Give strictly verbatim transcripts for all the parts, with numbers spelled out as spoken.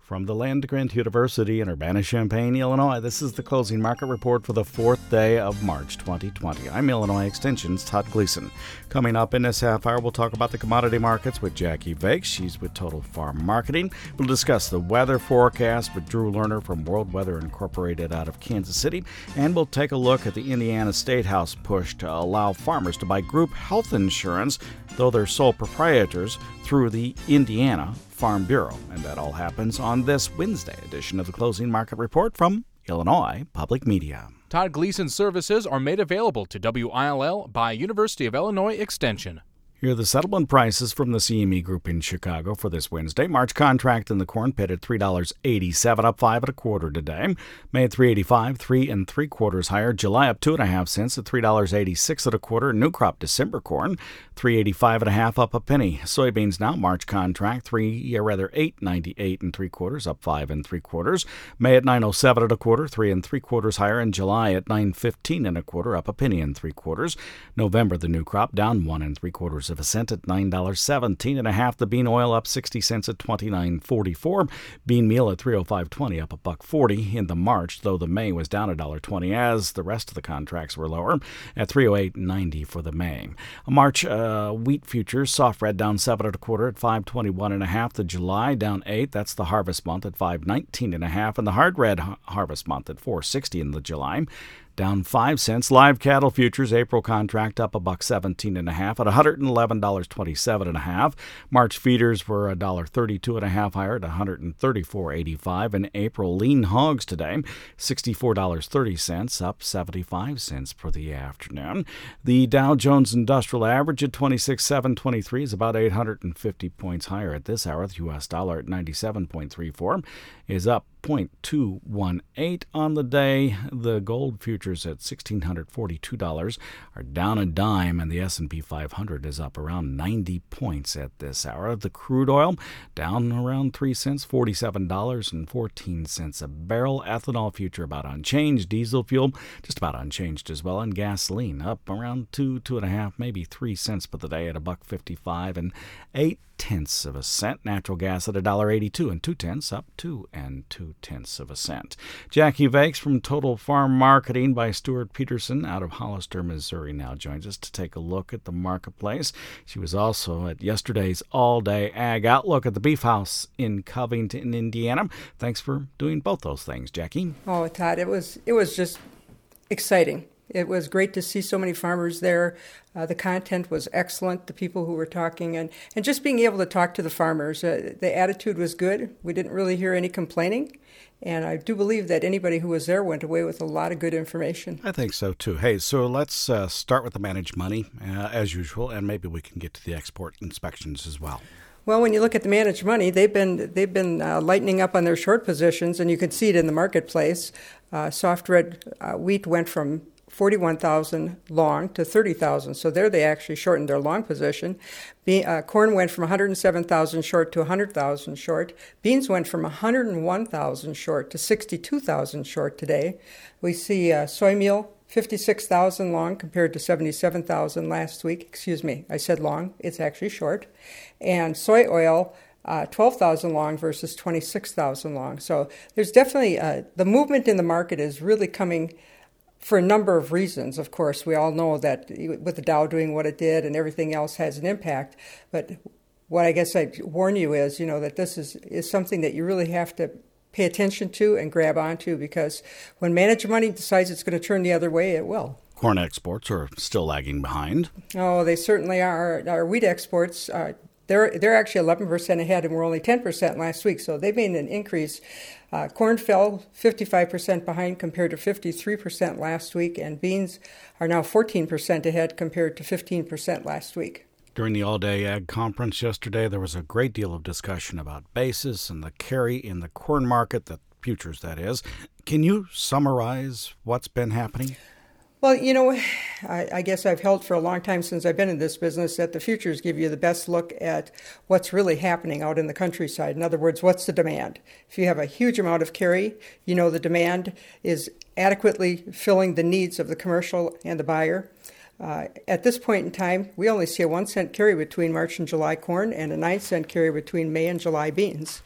From the Land-Grant University in Urbana-Champaign, Illinois, this is the closing market report for the fourth day of March twenty twenty. I'm Illinois Extension's Todd Gleason. Coming up in this half hour, we'll talk about the commodity markets with Jackie Vakes. She's with Total Farm Marketing. We'll discuss the weather forecast with Drew Lerner from World Weather Incorporated out of Kansas City. And we'll take a look at the Indiana State House push to allow farmers to buy group health insurance, though they're sole proprietors, through the Indiana Farm Bureau. And that all happens on this Wednesday edition of the Closing Market Report from Illinois Public Media. Todd Gleason services are made available to W I L L by University of Illinois Extension. Here are the settlement prices from the C M E Group in Chicago for this Wednesday. March contract in the corn pit at three dollars and eighty-seven cents, up five and a quarter today. May at three dollars and eighty-five cents, three and three quarters higher. July up two and a half cents at three dollars and eighty-six cents and a quarter. New crop December corn, three dollars and eighty-five and a half, up a penny. Soybeans now March contract three, or rather eight ninety-eight and three quarters, up five and three quarters. May at nine oh seven and a quarter, three and three quarters higher. And July at nine fifteen and a quarter, up a penny and three quarters. November the new crop down one and three quarters of a cent at nine dollars and seventeen and a half. The bean oil up sixty cents at twenty-nine forty-four. Bean meal at three oh five twenty, up a buck forty in the March, though the May was down a dollar twenty, as the rest of the contracts were lower at three oh eight ninety for the May. March uh, wheat futures, soft red down seven and a quarter at five twenty-one and a half. The July down eight. That's the harvest month at five nineteen and a half, and the hard red ha- harvest month at four sixty in the July. Down five cents. Live cattle futures, April contract up a buck seventeen and a half at one hundred eleven dollars and twenty-seven and a half. March feeders were a dollar thirty-two and a half higher at one hundred thirty-four eighty-five. And April lean hogs today, sixty-four dollars and thirty cents, up seventy-five cents for the afternoon. The Dow Jones Industrial Average at twenty-six thousand seven hundred twenty-three is about eight hundred fifty points higher at this hour. The U S dollar at ninety-seven point three four is up zero point two one eight on the day. The gold futures at one thousand six hundred forty-two dollars are down a dime, and the S and P five hundred is up around ninety points at this hour. The crude oil down around three cents, forty-seven dollars and fourteen cents a barrel. Ethanol future about unchanged. Diesel fuel just about unchanged as well. And gasoline up around two, two and a half, maybe three cents for the day at a buck fifty-five and eight tenths of a cent. Natural gas at a dollar eighty-two and two tenths, up two and two tenths of a cent. Jackie Vakes from Total Farm Marketing by Stuart Peterson out of Hollister, Missouri, now joins us to take a look at the marketplace. She was also at yesterday's all-day ag outlook at the Beef House in Covington, Indiana. Thanks for doing both those things, Jackie. Oh, Todd, it was it was just exciting. It was great to see so many farmers there. Uh, the content was excellent, the people who were talking, and, and just being able to talk to the farmers. Uh, the attitude was good. We didn't really hear any complaining, and I do believe that anybody who was there went away with a lot of good information. I think so, too. Hey, so let's uh, start with the managed money, uh, as usual, and maybe we can get to the export inspections as well. Well, when you look at the managed money, they've been they've been uh, lightening up on their short positions, and you can see it in the marketplace. Uh, soft red uh, wheat went from forty-one thousand long to thirty thousand. So there they actually shortened their long position. Be- uh, corn went from one hundred seven thousand short to one hundred thousand short. Beans went from one hundred one thousand short to sixty-two thousand short today. We see uh, soy meal, fifty-six thousand long compared to seventy-seven thousand last week. Excuse me, I said long. It's actually short. And soy oil, Uh, twelve thousand long versus twenty-six thousand long. So there's definitely, uh, the movement in the market is really coming for a number of reasons. Of course, we all know that with the Dow doing what it did and everything else has an impact. But what I guess I'd warn you is, you know, that this is, is something that you really have to pay attention to and grab onto, because when managed money decides it's going to turn the other way, it will. Corn exports are still lagging behind. Oh, they certainly are. Our wheat exports, uh, They're they're actually eleven percent ahead, and we're only ten percent last week, so they made an increase. Uh, corn fell fifty-five percent behind compared to fifty-three percent last week, and beans are now fourteen percent ahead compared to fifteen percent last week. During the all-day ag conference yesterday, there was a great deal of discussion about basis and the carry in the corn market, the futures that is. Can you summarize what's been happening? Well, you know, I, I guess I've held for a long time since I've been in this business that the futures give you the best look at what's really happening out in the countryside. In other words, what's the demand? If you have a huge amount of carry, you know the demand is adequately filling the needs of the commercial and the buyer. Uh, at this point in time, we only see a one cent carry between March and July corn and a nine cent carry between May and July beans.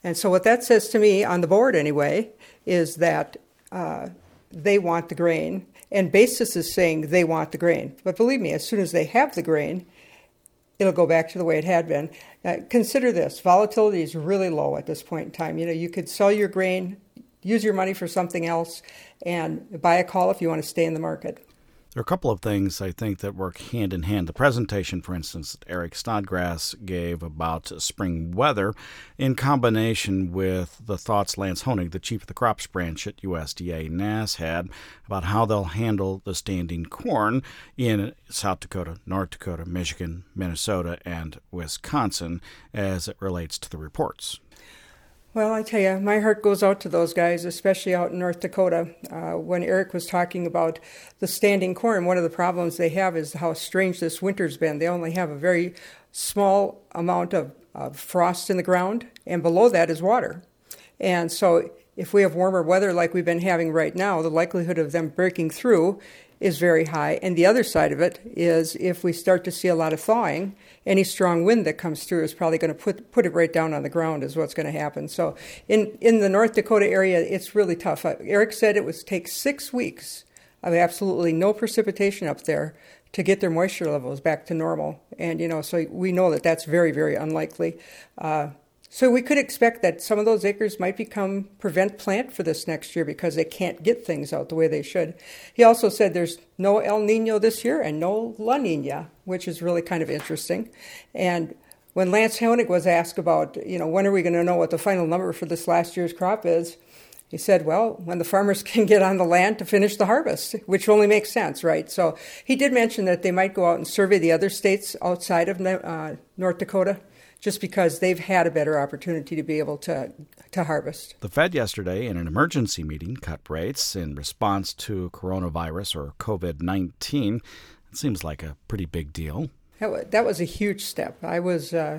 And so what that says to me, on the board anyway, is that uh, they want the grain, and Basis is saying they want the grain. But believe me, as soon as they have the grain, it'll go back to the way it had been. Uh, consider this, volatility is really low at this point in time. You know, you could sell your grain, use your money for something else, and buy a call if you want to stay in the market. There are a couple of things I think that work hand in hand. The presentation, for instance, that Eric Snodgrass gave about spring weather in combination with the thoughts Lance Honig, the chief of the crops branch at U S D A N A S, had about how they'll handle the standing corn in South Dakota, North Dakota, Michigan, Minnesota, and Wisconsin as it relates to the reports. Well, I tell you, my heart goes out to those guys, especially out in North Dakota. Uh, when Eric was talking about the standing corn, one of the problems they have is how strange this winter's been. They only have a very small amount of, of frost in the ground, and below that is water. And so if we have warmer weather like we've been having right now, the likelihood of them breaking through is very high. And the other side of it is if we start to see a lot of thawing, any strong wind that comes through is probably going to put put it right down on the ground is what's going to happen. So in, in the North Dakota area, it's really tough. Uh, Eric said it would take six weeks of absolutely no precipitation up there to get their moisture levels back to normal. And, you know, so we know that that's very, very unlikely. Uh, So we could expect that some of those acres might become prevent plant for this next year because they can't get things out the way they should. He also said there's no El Nino this year and no La Nina, which is really kind of interesting. And when Lance Honig was asked about, you know, when are we going to know what the final number for this last year's crop is, he said, well, when the farmers can get on the land to finish the harvest, which only makes sense, right? So he did mention that they might go out and survey the other states outside of uh, North Dakota, just because they've had a better opportunity to be able to to harvest. The Fed yesterday, in an emergency meeting, cut rates in response to coronavirus or covid nineteen. It seems like a pretty big deal. That was, that was a huge step. I was uh,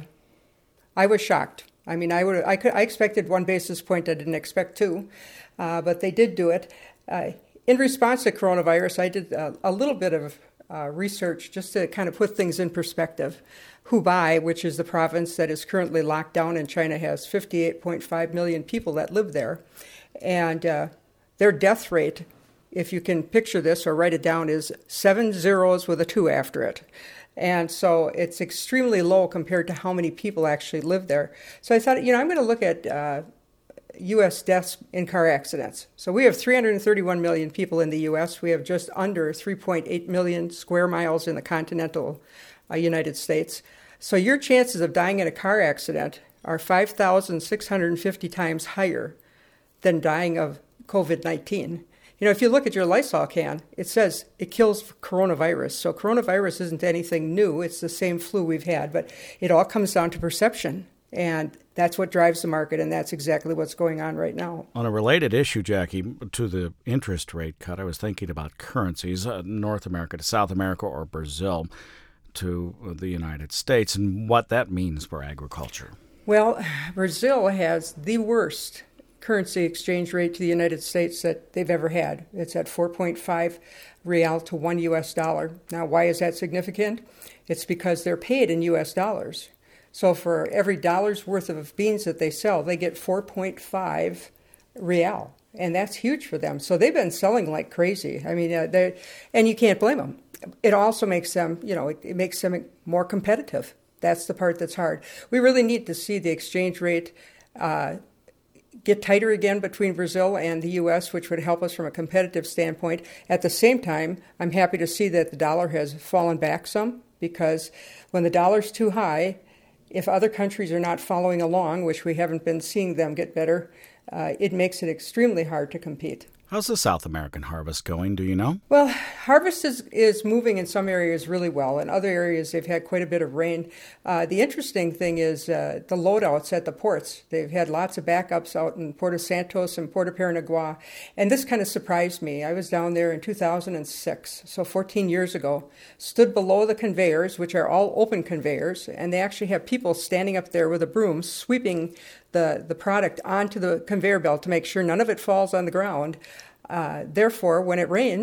I was shocked. I mean, I would I could I expected one basis point. I didn't expect two, uh, but they did do it. Uh, in response to coronavirus, I did a, a little bit of uh, research just to kind of put things in perspective. Hubei, which is the province that is currently locked down in China, has fifty-eight point five million people that live there. And uh, their death rate, if you can picture this or write it down, is seven zeros with a two after it. And so it's extremely low compared to how many people actually live there. So I thought, you know, I'm going to look at uh, U S deaths in car accidents. So we have three hundred thirty-one million people in the U S. We have just under three point eight million square miles in the continental uh, United States. So your chances of dying in a car accident are five thousand six hundred fifty times higher than dying of covid nineteen. You know, if you look at your Lysol can, it says it kills coronavirus. So coronavirus isn't anything new. It's the same flu we've had, but it all comes down to perception. And that's what drives the market, and that's exactly what's going on right now. On a related issue, Jackie, to the interest rate cut, I was thinking about currencies, uh, North America to South America or Brazil to the United States, and what that means for agriculture. Well, Brazil has the worst currency exchange rate to the United States that they've ever had. It's at four point five real to one U S dollar. Now, why is that significant? It's because they're paid in U S dollars. So for every dollar's worth of beans that they sell, they get four point five real. And that's huge for them. So they've been selling like crazy. I mean, uh, they and you can't blame them. It also makes them, you know, it, it makes them more competitive. That's the part that's hard. We really need to see the exchange rate uh, get tighter again between Brazil and the U S, which would help us from a competitive standpoint. At the same time, I'm happy to see that the dollar has fallen back some, because when the dollar's too high, if other countries are not following along, which we haven't been seeing them get better, uh, it makes it extremely hard to compete. How's the South American harvest going? Do you know? Well, harvest is, is moving in some areas really well. In other areas, they've had quite a bit of rain. Uh, the interesting thing is uh, the loadouts at the ports. They've had lots of backups out in Porto Santos and Porto Paranaguá. And this kind of surprised me. I was down there in two thousand six, so fourteen years ago, stood below the conveyors, which are all open conveyors, and they actually have people standing up there with a broom sweeping the, the product onto the conveyor belt to make sure none of it falls on the ground. Uh, therefore, when it rains,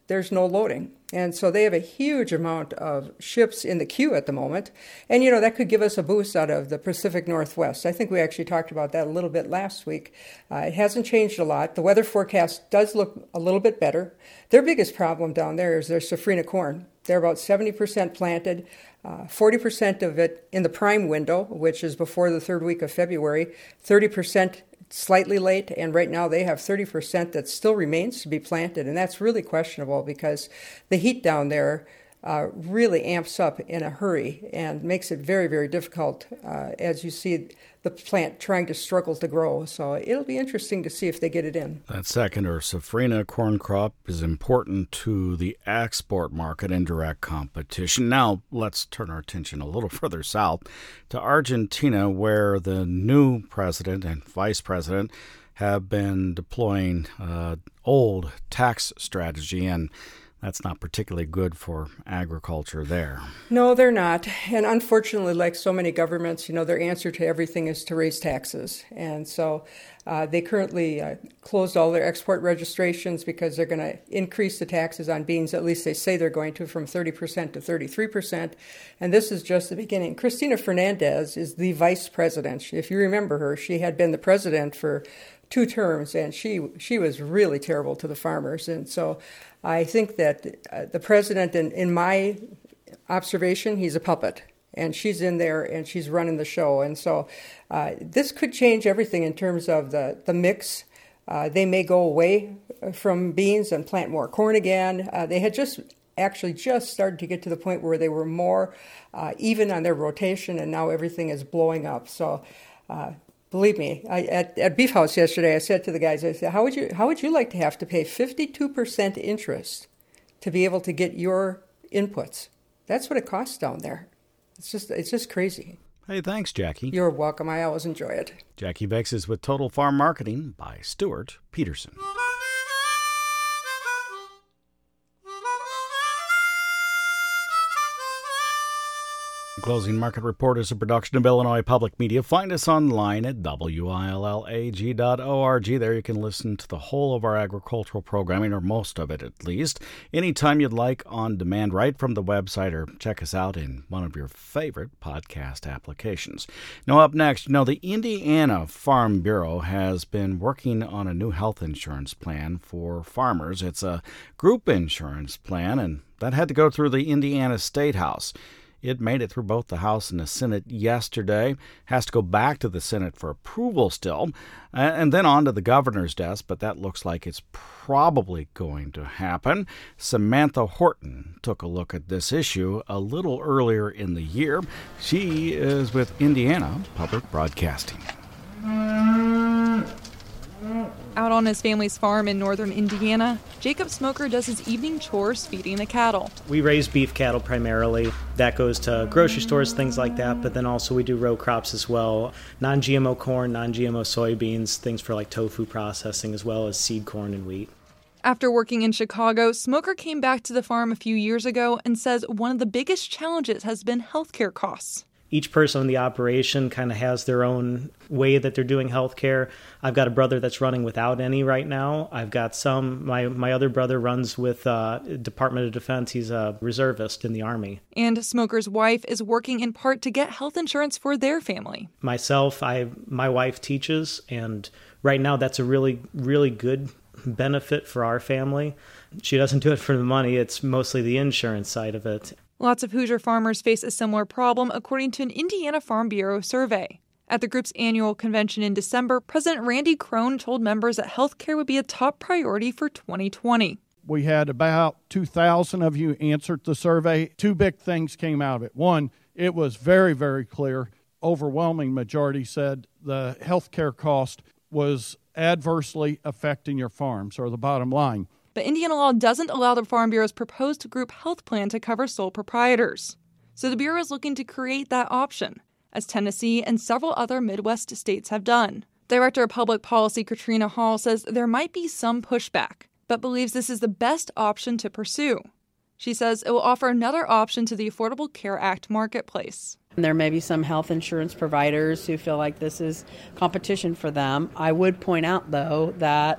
there's no loading. And so they have a huge amount of ships in the queue at the moment. And, you know, that could give us a boost out of the Pacific Northwest. I think we actually talked about that a little bit last week. Uh, it hasn't changed a lot. The weather forecast does look a little bit better. Their biggest problem down there is their safrinha corn. They're about seventy percent planted, uh, forty percent of it in the prime window, which is before the third week of February, thirty percent slightly late, and right now they have thirty percent that still remains to be planted, and that's really questionable because the heat down there uh, really amps up in a hurry and makes it very, very difficult uh, as you see the plant trying to struggle to grow. So it'll be interesting to see if they get it in. That second, or safrinha corn crop, is important to the export market and direct competition. Now, let's turn our attention a little further south to Argentina, where the new president and vice president have been deploying uh, old tax strategy, and that's not particularly good for agriculture there. No, they're not. And unfortunately, like so many governments, you know, their answer to everything is to raise taxes. And so uh, they currently uh, closed all their export registrations because they're going to increase the taxes on beans. At least they say they're going to, from thirty percent to thirty-three percent. And this is just the beginning. Cristina Fernandez is the vice president. If you remember her, she had been the president for two terms, and she she was really terrible to the farmers. And so I think that uh, the president, in, in my observation, he's a puppet, and she's in there and she's running the show. And so uh, this could change everything in terms of the, the mix. Uh, they may go away from beans and plant more corn again. Uh, they had just actually just started to get to the point where they were more uh, even on their rotation, and now everything is blowing up. So uh, Believe me, I, at, at Beef House yesterday, I said to the guys, I said, how would you how would you like to have to pay fifty-two percent interest to be able to get your inputs? That's what it costs down there. It's just it's just crazy. Hey, thanks, Jackie. You're welcome. I always enjoy it. Jackie Vex is with Total Farm Marketing by Stuart Peterson. Closing Market Report is a production of Illinois Public Media. Find us online at W I L L A G dot org. There you can listen to the whole of our agricultural programming, or most of it at least, anytime you'd like, on demand, right from the website, or check us out in one of your favorite podcast applications. Now, up next, you know, the Indiana Farm Bureau has been working on a new health insurance plan for farmers. It's a group insurance plan, and that had to go through the Indiana State House. It made it through both the House and the Senate yesterday, has to go back to the Senate for approval still, and then on to the governor's desk, but that looks like it's probably going to happen. Samantha Horton took a look at this issue a little earlier in the year. She is with Indiana Public Broadcasting. Out on his family's farm in northern Indiana, Jacob Smoker does his evening chores feeding the cattle. We raise beef cattle primarily. That goes to grocery stores, things like that, but then also we do row crops as well. Non-G M O corn, non-G M O soybeans, things for like tofu processing, as well as seed corn and wheat. After working in Chicago, Smoker came back to the farm a few years ago and says one of the biggest challenges has been healthcare costs. Each person in the operation kind of has their own way that they're doing healthcare. I've got a brother that's running without any right now. I've got some, my, my other brother runs with uh, Department of Defense. He's a reservist in the Army. And Smoker's wife is working in part to get health insurance for their family. Myself, I my wife teaches, and right now that's a really, really good benefit for our family. She doesn't do it for the money. It's mostly the insurance side of it. Lots of Hoosier farmers face a similar problem, according to an Indiana Farm Bureau survey. At the group's annual convention in December, President Randy Crone told members that health care would be a top priority for twenty twenty. We had about two thousand of you answered the survey. Two big things came out of it. One, it was very, very clear. Overwhelming majority said the health care cost was adversely affecting your farms, or the bottom line. But Indiana law doesn't allow the Farm Bureau's proposed group health plan to cover sole proprietors. So the Bureau is looking to create that option, as Tennessee and several other Midwest states have done. Director of Public Policy Katrina Hall says there might be some pushback, but believes this is the best option to pursue. She says it will offer another option to the Affordable Care Act marketplace. There may be some health insurance providers who feel like this is competition for them. I would point out, though, that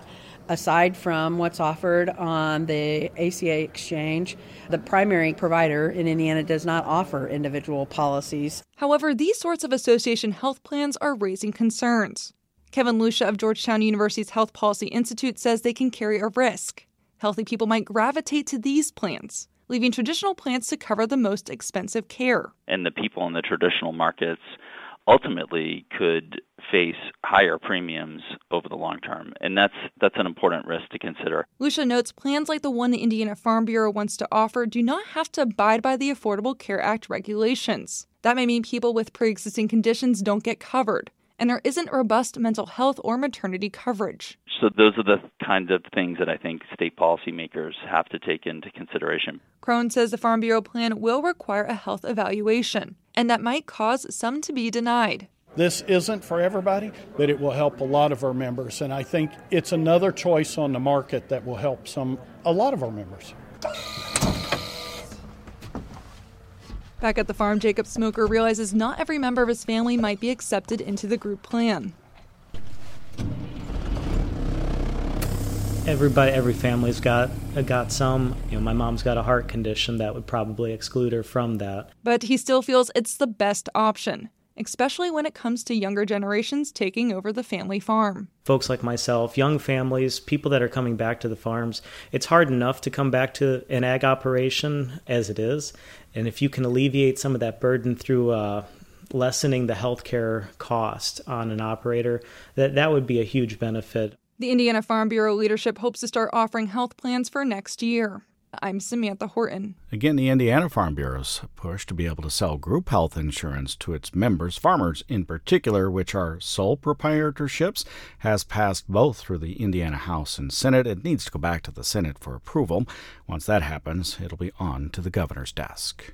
Aside from what's offered on the A C A exchange, the primary provider in Indiana does not offer individual policies. However, these sorts of association health plans are raising concerns. Kevin Lucia of Georgetown University's Health Policy Institute says they can carry a risk. Healthy people might gravitate to these plans, leaving traditional plans to cover the most expensive care. And the people in the traditional markets ultimately could face higher premiums over the long term, and that's that's an important risk to consider. Lucia notes plans like the one the Indiana Farm Bureau wants to offer do not have to abide by the Affordable Care Act regulations. That may mean people with pre-existing conditions don't get covered, and there isn't robust mental health or maternity coverage. So those are the kind of things that I think state policymakers have to take into consideration. Crone says the Farm Bureau plan will require a health evaluation, and that might cause some to be denied. This isn't for everybody, but it will help a lot of our members, and I think it's another choice on the market that will help some a lot of our members. Back at the farm, Jacob Smoker realizes not every member of his family might be accepted into the group plan. Everybody, every family's got got some. You know, my mom's got a heart condition that would probably exclude her from that. But he still feels it's the best option, especially when it comes to younger generations taking over the family farm. Folks like myself, young families, people that are coming back to the farms, it's hard enough to come back to an ag operation as it is. And if you can alleviate some of that burden through uh, lessening the healthcare cost on an operator, that, that would be a huge benefit. The Indiana Farm Bureau leadership hopes to start offering health plans for next year. I'm Samantha Horton. Again, the Indiana Farm Bureau's push to be able to sell group health insurance to its members, farmers in particular, which are sole proprietorships, has passed both through the Indiana House and Senate. It needs to go back to the Senate for approval. Once that happens, it'll be on to the governor's desk.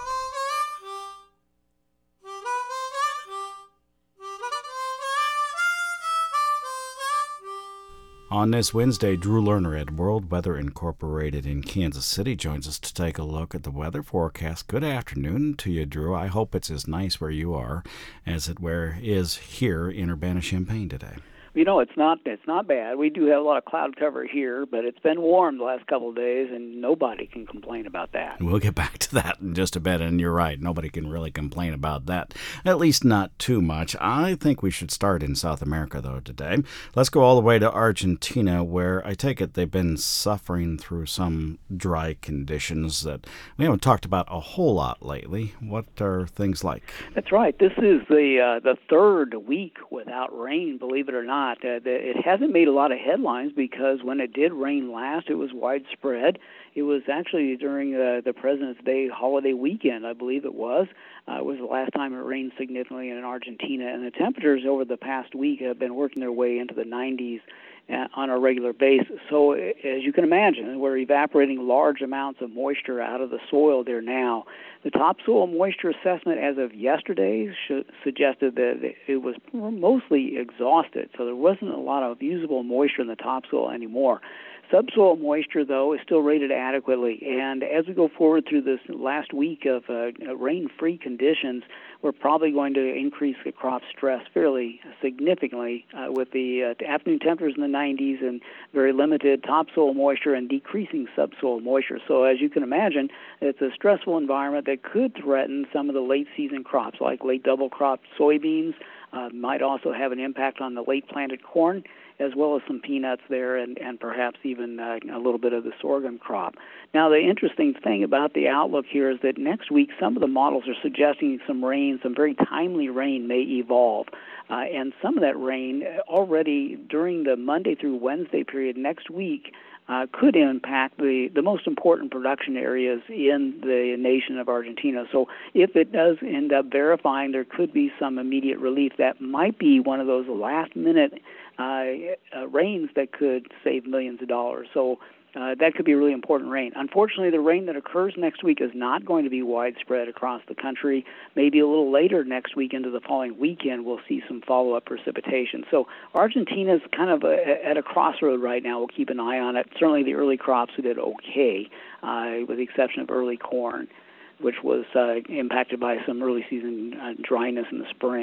On this Wednesday, Drew Lerner at World Weather Incorporated in Kansas City joins us to take a look at the weather forecast. Good afternoon to you, Drew. I hope it's as nice where you are as it where is here in Urbana-Champaign today. You know, it's not it's not bad. We do have a lot of cloud cover here, but it's been warm the last couple of days, and nobody can complain about that. We'll get back to that in just a bit, and you're right. Nobody can really complain about that, at least not too much. I think we should start in South America, though, today. Let's go all the way to Argentina, where I take it they've been suffering through some dry conditions that we haven't talked about a whole lot lately. What are things like? That's right. This is the uh, the third week without rain, believe it or not. Uh, it hasn't made a lot of headlines because when it did rain last, it was widespread. It was actually during uh, the President's Day holiday weekend, I believe it was. Uh, it was the last time it rained significantly in Argentina, and the temperatures over the past week have been working their way into the nineties uh, on a regular basis. So as you can imagine, we're evaporating large amounts of moisture out of the soil there now. The topsoil moisture assessment as of yesterday sh- suggested that it was mostly exhausted, so there wasn't a lot of usable moisture in the topsoil anymore. Subsoil moisture, though, is still rated adequately, and as we go forward through this last week of uh, rain-free conditions, we're probably going to increase the crop stress fairly significantly uh, with the uh, afternoon temperatures in the nineties and very limited topsoil moisture and decreasing subsoil moisture. So as you can imagine, it's a stressful environment that could threaten some of the late-season crops, like late double-crop soybeans, uh, might also have an impact on the late-planted corn, as well as some peanuts there and, and perhaps even uh, a little bit of the sorghum crop. Now, the interesting thing about the outlook here is that next week some of the models are suggesting some rain, some very timely rain may evolve. Uh, and some of that rain already during the Monday through Wednesday period next week uh, could impact the, the most important production areas in the nation of Argentina. So if it does end up verifying there could be some immediate relief, that might be one of those last-minute Uh, uh, rains that could save millions of dollars. So uh, that could be really important rain. Unfortunately, the rain that occurs next week is not going to be widespread across the country. Maybe a little later next week into the following weekend, we'll see some follow-up precipitation. So Argentina's kind of a, at a crossroad right now. We'll keep an eye on it. Certainly the early crops did okay, uh, with the exception of early corn, which was uh, impacted by some early season uh, dryness in the spring.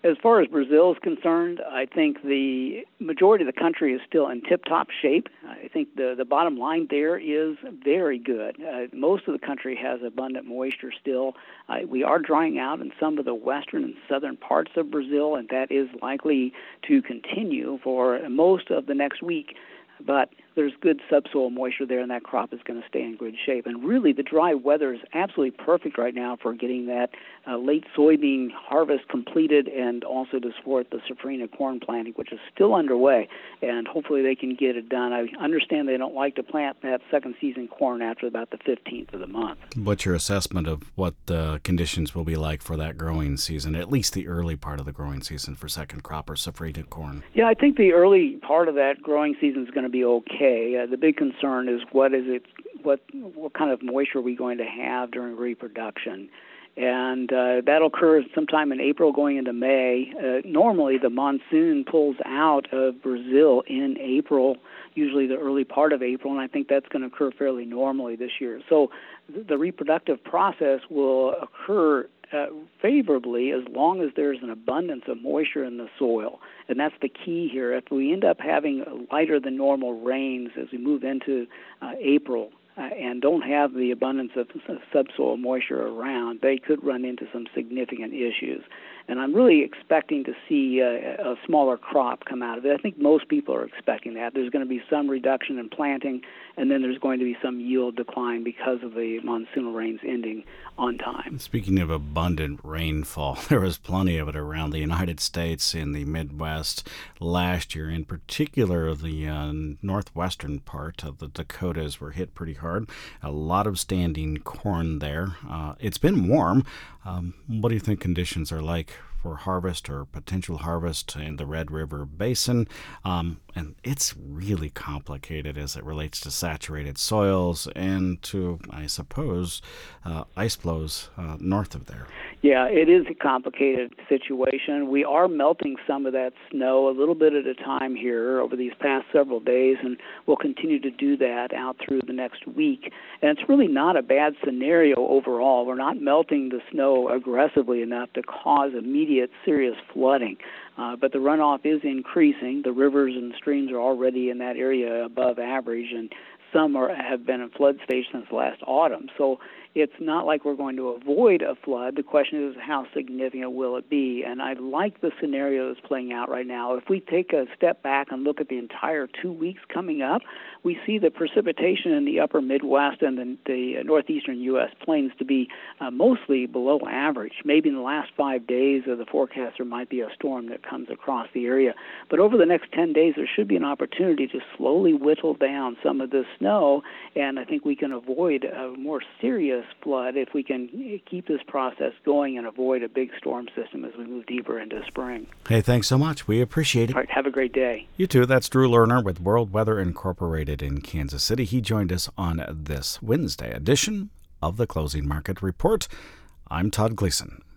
As far as Brazil is concerned, I think the majority of the country is still in tip-top shape. I think the, the bottom line there is very good. Uh, most of the country has abundant moisture still. Uh, we are drying out in some of the western and southern parts of Brazil, and that is likely to continue for most of the next week. But there's good subsoil moisture there, and that crop is going to stay in good shape. And really, the dry weather is absolutely perfect right now for getting that uh, late soybean harvest completed and also to support the safrinha corn planting, which is still underway. And hopefully they can get it done. I understand they don't like to plant that second season corn after about the fifteenth of the month. What's your assessment of what the conditions will be like for that growing season, at least the early part of the growing season for second crop or safrinha corn? Yeah, I think the early part of that growing season is going to be okay. Uh, the big concern is what is it, what what kind of moisture are we going to have during reproduction, and uh, that'll occur sometime in April going into May. Uh, normally, the monsoon pulls out of Brazil in April, usually the early part of April, and I think that's going to occur fairly normally this year. So th- the reproductive process will occur Uh, favorably as long as there's an abundance of moisture in the soil. And that's the key here. If we end up having lighter than normal rains as we move into uh, April uh, and don't have the abundance of subsoil moisture around, they could run into some significant issues. And I'm really expecting to see uh, a smaller crop come out of it. I think most people are expecting that. There's going to be some reduction in planting, and then there's going to be some yield decline because of the monsoonal rains ending on time. Speaking of abundant rainfall, there was plenty of it around the United States in the Midwest last year. In particular, the uh, northwestern part of the Dakotas were hit pretty hard. A lot of standing corn there. Uh, it's been warm. Um, what do you think conditions are like for harvest or potential harvest in the Red River Basin? Um, and it's really complicated as it relates to saturated soils and to, I suppose, uh, ice flows uh, north of there. Yeah, it is a complicated situation. We are melting some of that snow a little bit at a time here over these past several days, and we'll continue to do that out through the next week. And it's really not a bad scenario overall. We're not melting the snow aggressively enough to cause immediate serious flooding. Uh, but the runoff is increasing. The rivers and streams are already in that area above average, and some are, have been in flood stage since last autumn. So it's not like we're going to avoid a flood. The question is, how significant will it be? And I like the scenario that's playing out right now. If we take a step back and look at the entire two weeks coming up, we see the precipitation in the upper Midwest and the, the northeastern U S plains to be uh, mostly below average. Maybe in the last five days of the forecast there might be a storm that comes across the area. But over the next ten days, there should be an opportunity to slowly whittle down some of this snow, and I think we can avoid a more serious flood if we can keep this process going and avoid a big storm system as we move deeper into spring. Hey, thanks so much. We appreciate it. All right, have a great day. You too. That's Drew Lerner with World Weather Incorporated in Kansas City. He joined us on this Wednesday edition of the Closing Market Report. I'm Todd Gleason.